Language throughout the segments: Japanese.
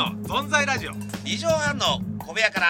の存在ラジオ 2畳半の小部屋から。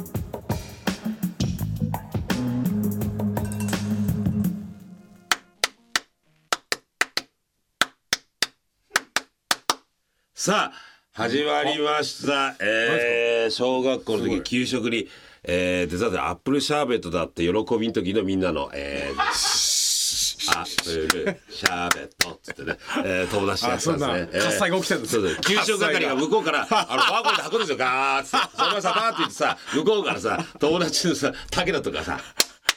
さあ始まりました、小学校の時給食に、デザートでアップルシャーベットだって喜びの時のみんなの、アップルシャーベットっつってね、友達とやってたんですね。 喝采が起きてるんですよ。 給食係が向こうからワゴンで運ぶんですよ。ガーッつってそれをさバーって言ってさ、向こうからさ友達のさ武田とかさ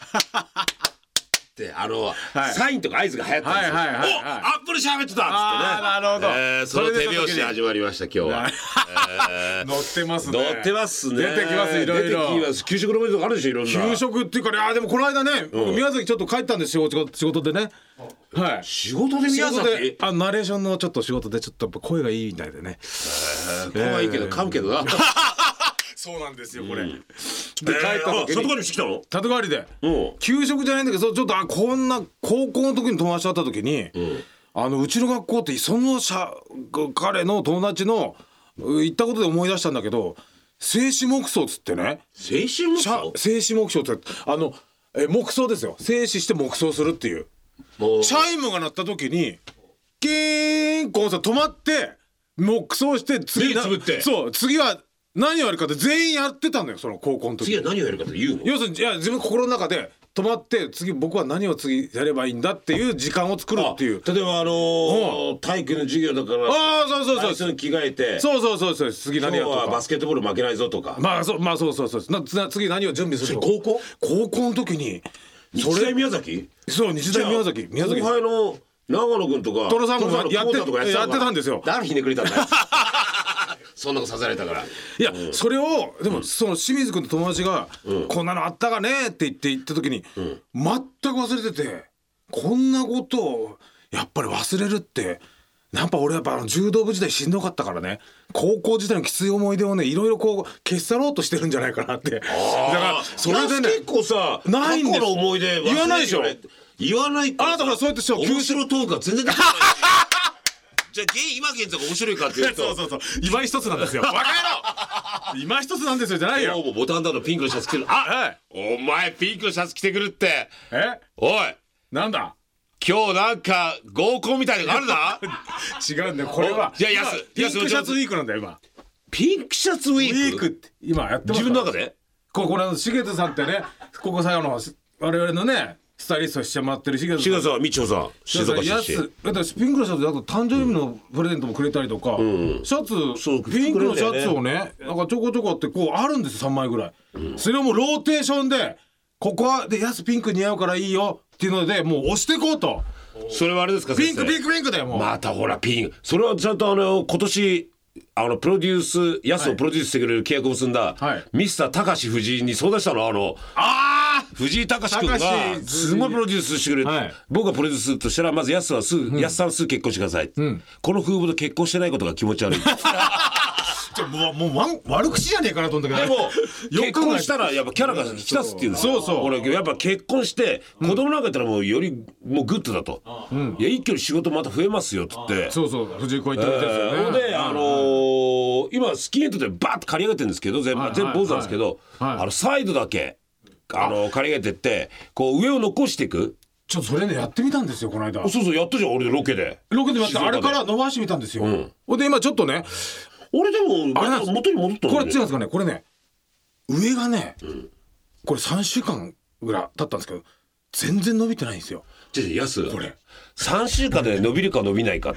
でサインとか合図が流行ったんですよ。お、アップルシャーベットだっつってね。 なるほど、 その手拍子で始まりました今日は。 乗ってますね。 乗ってますね。 出てきますいろいろ。 出てきます。給食のメニューとかあるでしょ、いろんな。 給食っていうかね、でもこの間ね、宮崎ちょっと帰ったんですよ、仕事でね。はい。 仕事で宮崎？ ナレーションのちょっと仕事でちょっとやっぱ声がいいみたいでね。 声はいいけど噛むけどな。 そうなんですよこれ。で帰った時に里帰りしてきたの？ 里帰りで。給食じゃないんだけど、ちょっとこんな高校の時に友達と会った時に、うちの学校ってその彼の友達の行ったことで思い出したんだけど、生死黙想っつってね。 生死黙想？ 生死黙想って黙想ですよ。生死して黙想するっていう。チャイムが鳴った時にキーンコンさ止まって黙想して、 目つぶって、 そう次は何をやるかって全員やってたんだよ、その高校の時。 次は何をやるかって言うの？ 要するに自分心の中で止まって、次僕は何を次やればいいんだっていう時間を作るっていう。 例えば体育の授業だから、 そう最初に着替えて、 そう次何やるとか、 今日はバスケットボール負けないぞとか、 そう次何を準備するとか。高校の時に日大宮崎？ そう、日大宮崎後輩の長野君とかトロさんもやってたんですよ。 誰ひねくれたんだよ。そんなことさせられたから。 いや、それをでもその清水君と友達がこんなのあったかねって言った時に全く忘れてて、こんなことをやっぱり忘れるって、やっぱ俺柔道部時代しんどかったからね、高校時代のきつい思い出をね、いろいろこう消し去ろうとしてるんじゃないかなって。だからそれでね、 結構さ、 ないんです。 過去の思い出言わないでしょ。 言わないから。 だからそうやって面白いトークが全然できない。じゃあ今現在が面白いかっていうと、 そう今一つなんですよ。バカ野郎。今一つなんですよじゃないよ。 今日もボタンダウンのピンクのシャツ着てる。お前ピンクのシャツ着てくるって。おい、 なんだ今日なんか合コンみたいなのがあるな。 違うんだよこれは。 いや、 ピンクシャツウィークなんだよ今。 ピンクシャツウィークって今やってます。 自分の中でこれしげつさんってね、ここ最後の我々のねスタイリストしてもらってるしげつさん、 みちほさん、静岡出身。 だってピンクのシャツで、あと誕生日のプレゼントもくれたりとか、シャツピンクのシャツをね、なんかちょこちょこってこうあるんですよ、3枚ぐらい。それをもうローテーションで、ここはでピンク似合うからいいよっていうのでもう押していこうと。 それはあれですか、 ピンクだよもう。 またほらピンク、それはちゃんと今年プロデュース、ヤスをプロデュースしてくれる契約を結んだ、ミスター高志藤井に相談したの。藤井隆君がすごいプロデュースしてくれる、僕がプロデュースとしたら、まずヤスさんすぐ結婚してください、この風貌で結婚してないことが気持ち悪い。 もう悪口じゃねえかなと思ったけど、でも結婚したらやっぱキャラが引き立つっていうんですよ。俺やっぱ結婚して子供なんかやったらもうよりもうグッドだと、いや一挙に仕事また増えますよっつって、 藤井君言ってくれてるんですよね。 で今スキンヘッドでバーッと刈り上げてるんですけど、全部坊主なんですけど、サイドだけ刈り上げてってこう上を残していく。 ちょっとそれねやってみたんですよこの間。 そうやったじゃん、俺ロケでやってあれから伸ばしてみたんですよ。で今ちょっとね、 俺でも元に戻ったの。 これ違うんですかね、これね上がね、これ3週間ぐらい経ったんですけど全然伸びてないんですよ。 やす、これ3週間で伸びるか伸びないかって、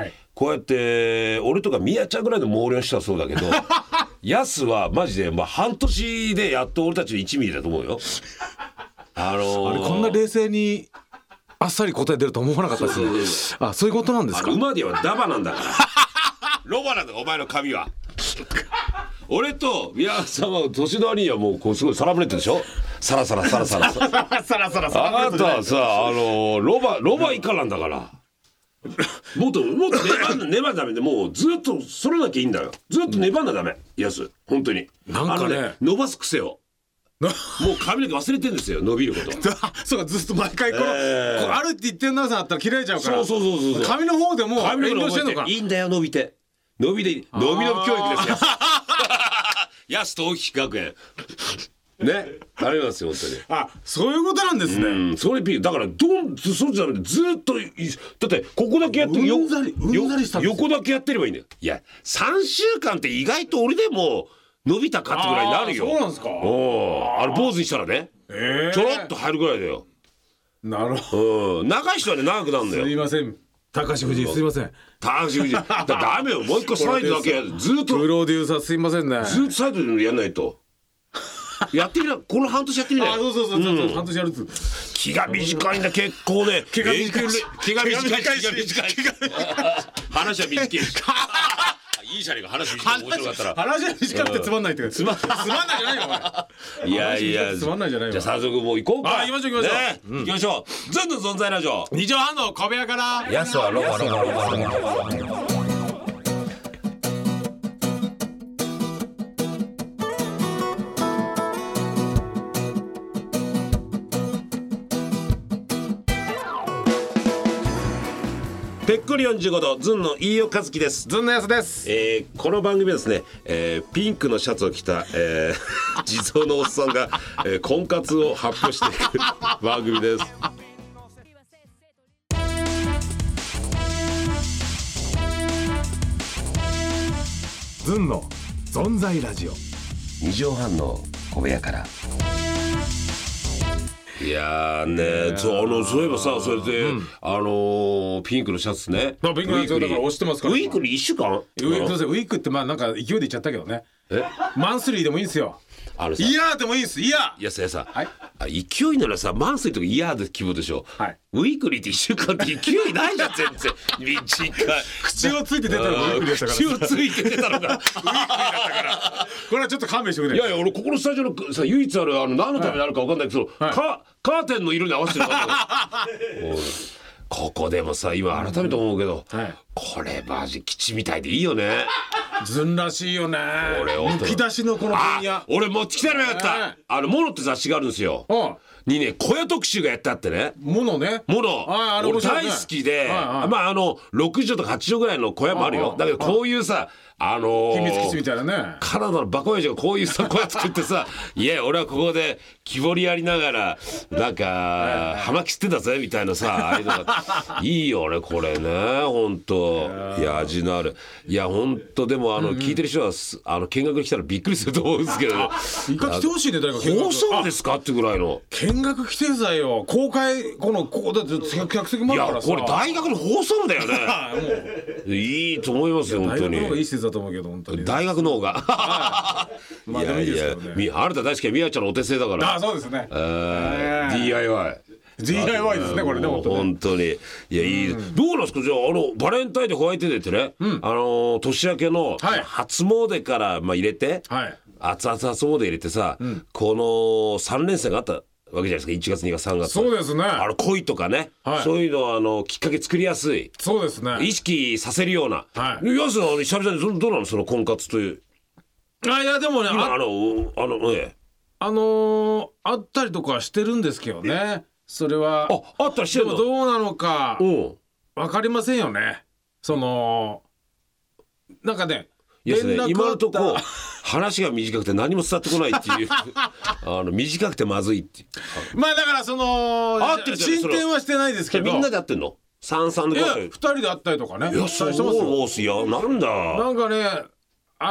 こうやって俺とかみやちゃんぐらいの毛量の人はそうだけどやすはマジで半年でやっと俺たちの1ミリだと思うよ。 あれこんな冷静にあっさり答え出ると思わなかったですね。そういうことなんですか。 馬ではダバなんだからロバなんだお前の髪は。俺と宮さんは年の割にはもうこうすごいサラブレッドでしょ。サラサラあなたはさロバ以下なんだから。もっと粘るダメで、もうずっとそれなきゃいいんだよ。ずっと粘んなダメ。やす本当になんかね伸ばす癖をもう髪の毛忘れてるんですよ、伸びることそうか、ずっと毎回こうあるって言ってるなさんだったら切られちゃうから。そう髪の方でも遠慮してんのか。 いいんだよ伸びて。 伸び教育ですよ安東飛学園ね、ありますよ本当に。 あ、そういうことなんですね。 それだからそうじゃなくてずっとだってここだけやってうんざりしたんですよ。 横だけやってればいいんだよ。いや3週間って意外と俺でも伸びたかってぐらいになるよ。 そうなんですか。 坊主にしたらね、ちょろっと入るぐらいだよ。 なるほど。 長い人はね長くなるんだよ。 すいません、高橋藤井、すいません。 高橋藤井ダメよ、もう一個サイドだけずっとプロデューサーすいませんね。 ずっとサイドでやんないとやってみな、この半年やってみなよ。 あ、そう、半年やると気が短いんだ結構ね。 気が短いし話は短いしいいじゃねえか、話短い面白かったら。 話は短くてつまんないってつまんないじゃないよお前。 いやつまんないじゃないよ。 じゃあ早速もう行こうか。 行きましょう行きましょう。ずんの存在ラジオ 2畳半の小部屋からやすはロボぺっくり45度ずんの飯尾和樹です。 ずんのやすです。 この番組はですね、ピンクのシャツを着た、地蔵のおっさんが、婚活を発表していく番組です。 ずんの存在ラジオ 2畳半の小部屋から。いやーね、そういえばさ、それで、ピンクのシャツね。 ピンクのシャツだから押してますから。 ウィークに1週間？ ウィークってまあなんか勢いで言っちゃったけどね。マンスリーでもいいんですよ。いやでもいいです。いやさ、勢いならさ、マンスリーとかいやで気分でしょ。ウィークリーって1週間って勢いないじゃん全然。短い。 口をついて出たのがウィークリーでしたから。 口をついて出たのがウィークリーだったから。 これはちょっと勘弁してくれ。 いや俺ここのスタジオのさ唯一ある何のためにあるか分かんないけど、カーテンの色に合わせてるからここでもさ今改めて思うけど、これマジ基地みたいでいいよね。 ずんらしいよね。むき出しのこの分野。 俺持ってきたらよかった。モノって雑誌があるんですよ。にね小屋特集がやってあってね。 モノね。 俺大好きで、まあ6畳とか8畳ぐらいの小屋もあるよ。だけどこういうさ秘密基地みたいなね。 カナダのバカ親父がこういうさ小屋作ってさいや俺はここで木彫りやりながらなんか葉巻吸ってたぜみたいなさ、ああいうのがいいよねこれね本当。いや味のある。いや本当でも聞いてる人は見学に来たらびっくりすると思うんですけど、 一回来てほしいね。誰か放送ですかってぐらいの見学来てくださいよ。公開ここだって客席もあるからさ。 いやこれ大学の放送部だよね。いいと思いますよ本当に。 大学の方がいい施設だと思うけど本当に。 大学の方がまあでもいいですけどね。 あなた大好きなみやちゃんのお手製だから。 あ、そうですね。 DIY ですねこれね本当に。いやいい。どうなんですかじゃあバレンタインデーホワイトデーってね、年明けの初詣から入れて熱々初詣入れてさ、この3連戦があったわけじゃないですか。1月2月3月。 そうですね。 恋とかね、そういうのきっかけ作りやすい。 そうですね。 意識させるような。やすは久々にどうなのその婚活という。 いやでもねあったりとかしてるんですけどね。それはあったりしてるの。 どうなのか分かりませんよね。なんかね今のとこ話が短くて何も伝わってこないっていう短くてまずいっていう。 まあだから進展はしてないですけど。 みんなでやってんの？3で 2人で会ったりとかね。 いやそういやなんだなんかねジ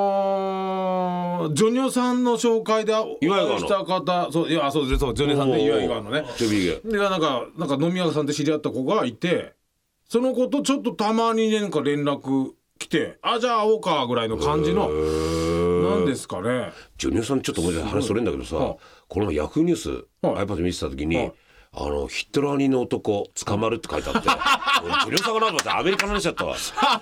ョニオさんの紹介でお会いした方、そうジョニオさんで岩井川のね。でなんか飲み屋さんで知り合った子がいて、その子とちょっとたまになんか連絡来て、じゃあ会おうかぐらいの感じのなんですかね。 ジョニオさんちょっと思い出話それんだけどさ、このヤフーニュース iPad 見てた時にヒットラー似の男捕まるって書いてあってジョニオさんかなと思ってアメリカの話だったわ。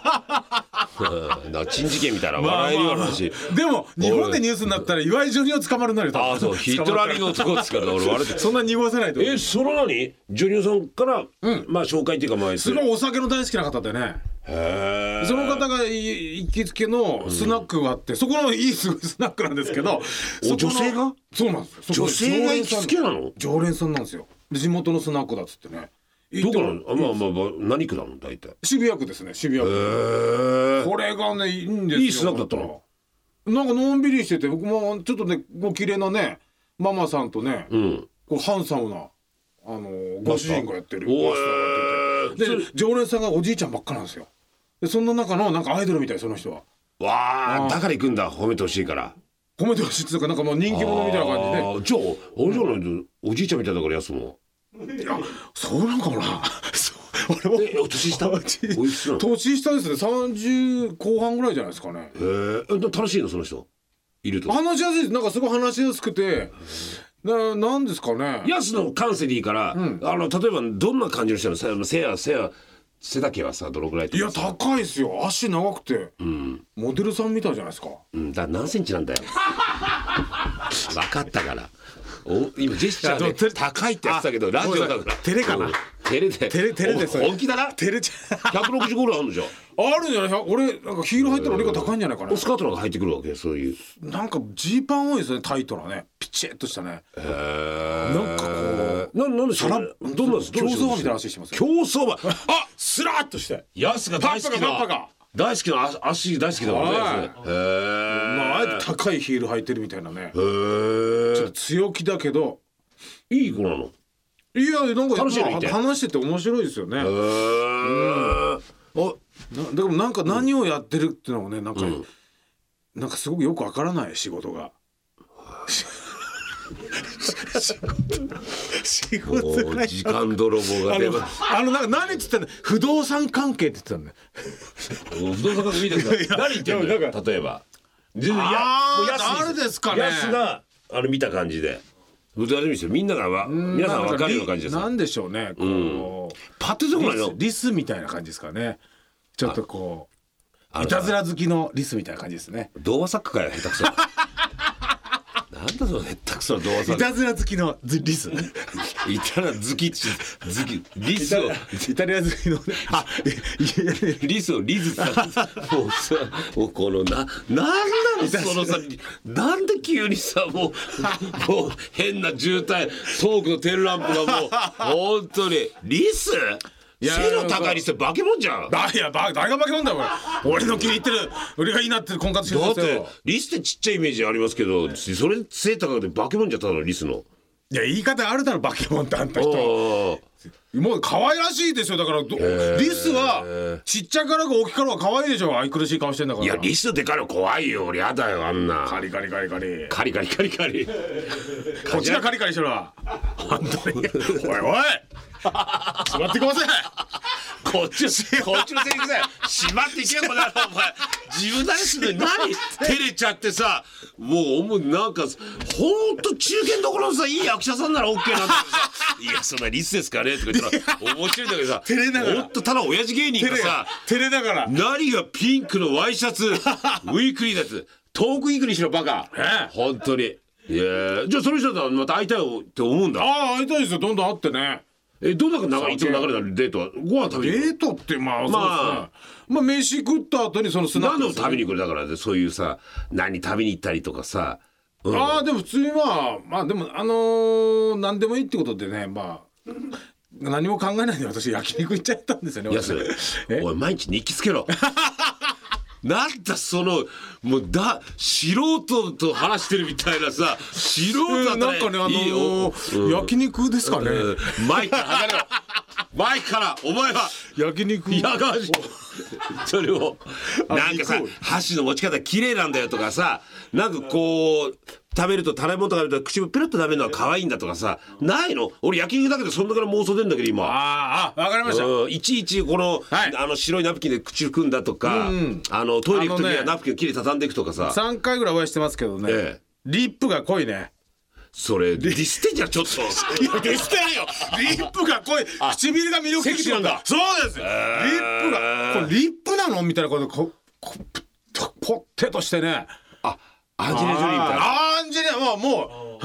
珍事件みたいな笑えるような話。 でも日本でニュースになったら岩井ジョニオ捕まるなると。 そうヒットラー似の男ですから俺悪い。 そんな濁せないと。 その何ジョニオさんから紹介っていうかすごいお酒の大好きな方でね。その方が行きつけのスナックがあって、そこのいいすごいスナックなんですけど。 女性が？ そうなんですよ。 女性が行きつけなの？ 常連さんなんですよ。地元のスナックだっつってねどこなの？何区なの大体？ 渋谷区ですね、渋谷区。これがねいいんですよ。 いいスナックだったの？ なんかのんびりしてて、僕もちょっとねご綺麗なねママさんとね、こうハンサムなご主人がやってるマスターがやってて、で常連さんがおじいちゃんばっかなんですよ。でそんな中のなんかアイドルみたい、その人は。 わあ、だから行くんだ、褒めてほしいから。 褒めてほしいっていうか、なんかもう人気者みたいな感じで。 じゃあ俺じゃないとおじいちゃんみたいだから安も。 いや、そうなんかもな。俺も年下？ 年下ですね。30後半ぐらいじゃないですかね。 楽しいのその人いると？ 話しやすいです。なんかすごい話しやすくて、なんですかね。 安の感性でいいから、例えばどんな感じの人なの？背丈はさどのぐらい？ いや高いですよ。足長くて、モデルさんみたいじゃないですか。 だ何センチなんだよ。分かったから。今ジェスチャーで高いってやってたけど、ラジオだから照れかな。 照れで本気だな。 照れちゃ 160ぐらいあるんじゃん。 あるんじゃない？俺なんかヒール入ったら俺が高いんじゃないかな。 スカートなんか入ってくるわけ？そういうなんかジーパン多いですね。タイトなね、ピチッとしたね。なんかこうなんでさらどんな競走馬みたいな足してますよ。 競走馬。 スラッとしてヤスが大好きな大好きな足大好きだからね。 あえて高いヒール履いてるみたいなね。ちょっと強気だけどいい子なの？ いや、なんか楽しいの見て話してて面白いですよね。でもなんか何をやってるっていうのもね、なんかすごくよくわからない仕事が。仕事が時間泥棒が出ます。 なんか何言ってたの？不動産関係って言ってたんだよ。 不動産関係見てください。何言ってんのよ。例えば誰ですかね。 ヤスが見た感じでみんなが皆さん分かるような感じです。 なんでしょうね。こうパッとどこないの？ リスみたいな感じですかね。ちょっとこういたずら好きのリスみたいな感じですね。 童話作家かよ、下手くそ。なんだその下手くそな童話作家。 いたずら好きのリス。 イタリア好きリスをイタリア好きのね。 リスをリズさん。もうさ、このなんなのそのさ、なんで急にさもう変な渋滞、トークのテールランプがもう本当にリス。背の高いリスって化け物じゃん。 いや誰が化け物だよ俺の気に入ってる、俺がいいなってる婚活してるんですよ。 だってリスってちっちゃいイメージありますけど、それ背高くて化け物じゃったのリスの。 いや言い方あるだろ、化け物ってあんた人。もう可愛らしいですよ。だからリスはちっちゃからが大きからは可愛いでしょ。愛くるしい顔してんだから。 いやリスでかいの怖いよ。俺やだよあんな。 カリカリカリカリカリカリカリカリ。 こっちがカリカリしてるわ。本当に。おい座ってこません。 こっちのセリフだよ。しまっていけよこの野郎お前。自分なりするのに何照れちゃってさ、もうなんかほんと中堅どころのさいい役者さんなら OK なんだけどさ、いやそんなリスですかねとか言ったら面白いんだけどさ、 照れながらほんとただ親父芸人がさ照れながら何がピンクのワイシャツウィークリーだってトークウィークリーしろバカ。本当に。いやじゃあその人とはまた会いたいって思うんだ。 会いたいですよ。どんどん会ってね。 どんないつも流れたデートはご飯食べに行く。 デートってまあそうですね。飯食った後にそのスナック何を食べに行く。だからそういうさ何食べに行ったりとかさ。 でも普通にまあでも何でもいいってことでね、何も考えないで私焼肉行っちゃったんですよね。 いやそれおい毎日日記つけろ。なんだそのもう素人と話してるみたいなさ、素人だったらなんかね焼肉ですかね。 マイクから離れろ。マイクからお前は焼肉やがしそれをなんかさ箸の持ち方綺麗なんだよとかさ、なんかこう食べると食べ物食べると口をペロッと食べるのは可愛いんだとかさ、ないの？俺焼肉だけどそんなから妄想出るんだけど今。 わかりました。 いちいちこの、白いナプキンで口を組んだとか、トイレ行く時はナプキンをきれいに畳んでいくとかさ。 3回ぐらいお会いしてますけどね、リップが濃いね。 それディスってんじゃんちょっと。 いやディスってないよ。リップが濃い。唇が魅力的なんだ。そうです。リップがこれリップなのみたいなことポッテとしてね。 アンジェリー・ジョリーみたいな。 アンジェリーはもう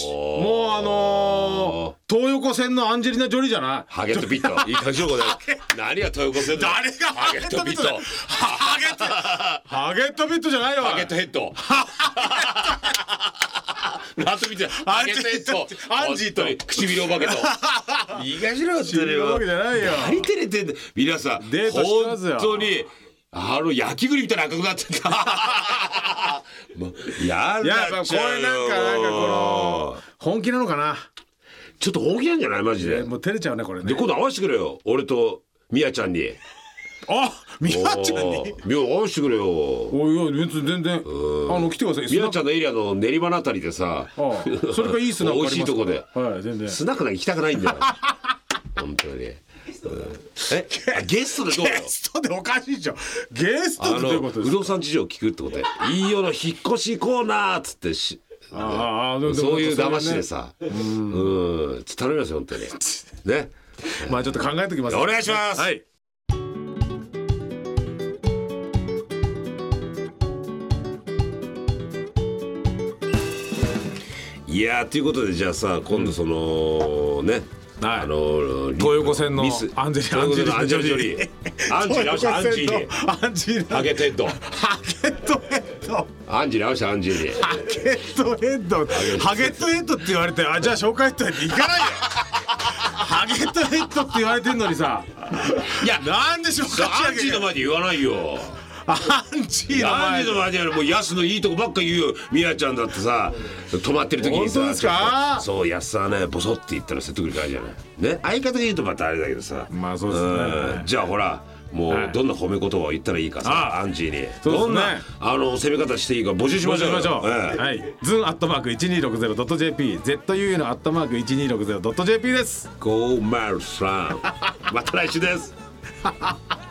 もう東横線のアンジェリーナ・ジョリーじゃない。 ハゲット・ピット。いい感じの子だよ。何が東横線だ。 誰がハゲット・ピット。ハゲット・ピットじゃないよ。 ハゲット・ヘッド。 ラート見てハゲテとアンジーと唇お化けといいかしらってるよ。 わけじゃないよ。 何照れてんだ皆さん。 デートしてますよ本当に焼き栗みたいな赤くなってた。やいやこれなんかこの本気なのかな。 ちょっと本気なんじゃないマジで。 もう照れちゃうねこれね。 で今度合わせてくれよ俺とみやちゃんに。 あ、みやちゃんに合わせてくれよ。 おいおい別に全然来てください。 みやちゃんのエリアの練馬のあたりでさ、 それがいいスナック美味しいとこで。 はい全然。 スナックなんか行きたくないんだよ。本当に。ゲストでどうよ。 ゲストでおかしいじゃん。ゲストってどういうことですか。 不動産事情聞くってことでいいよの引っ越しコーナーっつってそういう騙しでさ頼みますよ本当にね。 まあちょっと考えときます。 お願いします。 はい。 いやということでじゃあさ今度そのね東横線のアンジェリージョリーアンジー直したアンジーにアンジーハゲテッドハゲットヘッドアンジー直したアンジーにハゲットヘッドハゲットヘッドって言われてじゃあ紹介してっていかないよ。ハゲットヘッドって言われてんのにさいやなんで紹介しなきゃアンジーの前で言わないよ。 アンジーの前でやるもうヤスのいいとこばっか言うよ。みやちゃんだってさ泊まってる時にさ本当ですか。 そうヤスはねボソって言ったら説得力あるじゃないね。相方が言うとまたあれだけどさまあそうですね。 じゃあほらもうどんな褒め言葉を言ったらいいかさアンジーにどんな攻め方していいか募集しましょう。 はい。ズン@1260.jp ZUU の@1260.jp です。 503また来週です。